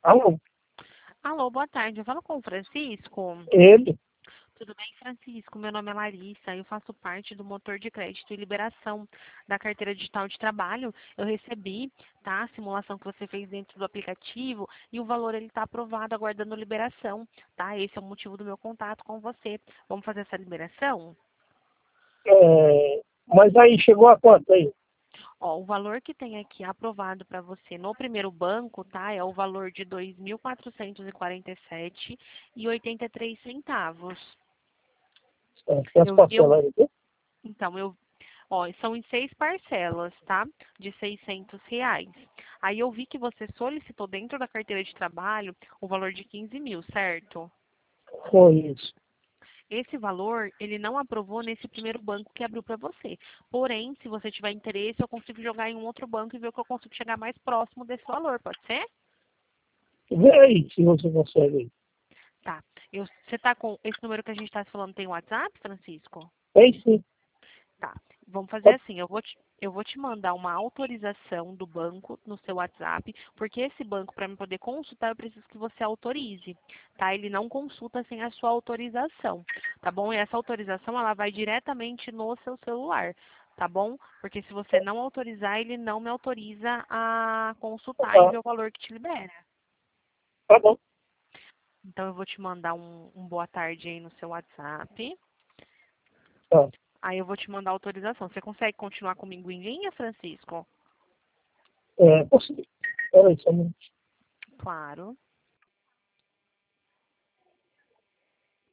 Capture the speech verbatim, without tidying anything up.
Alô? Alô, boa tarde. Eu falo com o Francisco. Ele? Tudo bem, Francisco? Meu nome é Larissa. Eu faço parte do motor de crédito e liberação da carteira digital de trabalho. Eu recebi, tá, a simulação que você fez dentro do aplicativo e o valor ele está aprovado, aguardando liberação, tá? Esse é o motivo do meu contato com você. Vamos fazer essa liberação? É, mas aí chegou a quanto aí? Ó, o valor que tem aqui aprovado para você no primeiro banco, tá, é o valor de dois mil quatrocentos e quarenta e sete reais e oitenta e três centavos. É, tem as Eu vi, um- parcelas aí, viu? então, eu Ó, são em seis parcelas, tá? De seiscentos reais. Aí eu vi que você solicitou dentro da carteira de trabalho o valor de quinze mil, certo? Foi isso. Esse valor, ele não aprovou nesse primeiro banco que abriu para você. Porém, se você tiver interesse, eu consigo jogar em um outro banco e ver o que eu consigo chegar mais próximo desse valor, pode ser? Vê aí se você consegue aí. Tá. Eu, você tá com esse número que a gente está falando, tem WhatsApp, Francisco? Tem sim. Tá. Vamos fazer Pode- assim, eu vou te, eu vou te mandar uma autorização do banco no seu WhatsApp, porque esse banco, para me poder consultar, eu preciso que você autorize, tá? Ele não consulta sem a sua autorização, tá bom? E essa autorização, ela vai diretamente no seu celular, tá bom? Porque se você não autorizar, ele não me autoriza a consultar e Tá, ver o valor que te libera. tá bom. Então, eu vou te mandar um, um boa tarde aí no seu WhatsApp. Tá. Aí eu vou te mandar a autorização. Você consegue continuar comigo em linha, Francisco? É, possível. Peraí, só um minuto. Claro.